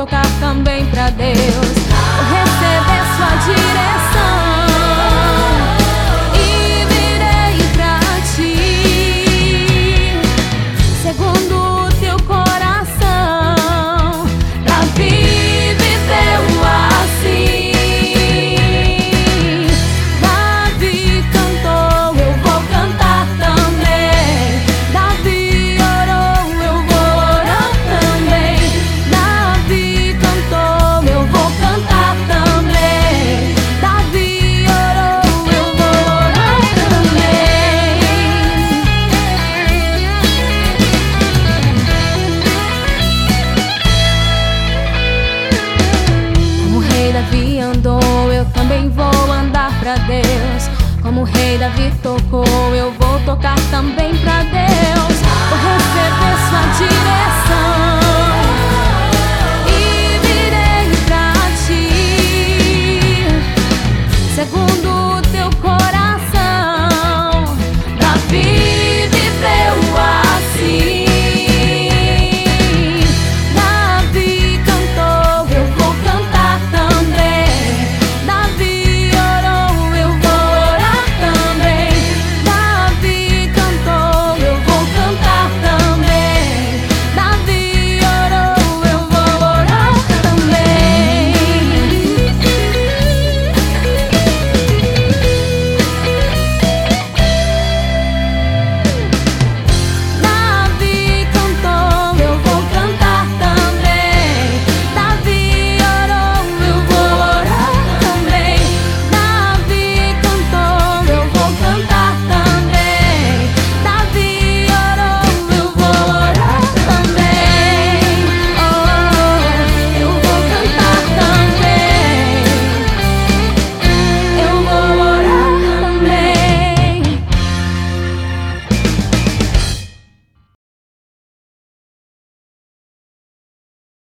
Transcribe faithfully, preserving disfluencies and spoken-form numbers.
tocar também pra Deus. Vou receber sua direção e virei pra ti, segundo o teu coração. Davi viveu assim. Davi cantou, eu vou cantar também. Davi orou, eu vou orar também. Davi cantou, eu vou cantar também. Davi orou, eu vou orar também. Como o rei Davi andou, eu também vou andar pra Deus. Como o rei Davi tocou, eu vou tocar também pra Deus. Vou receber sua direção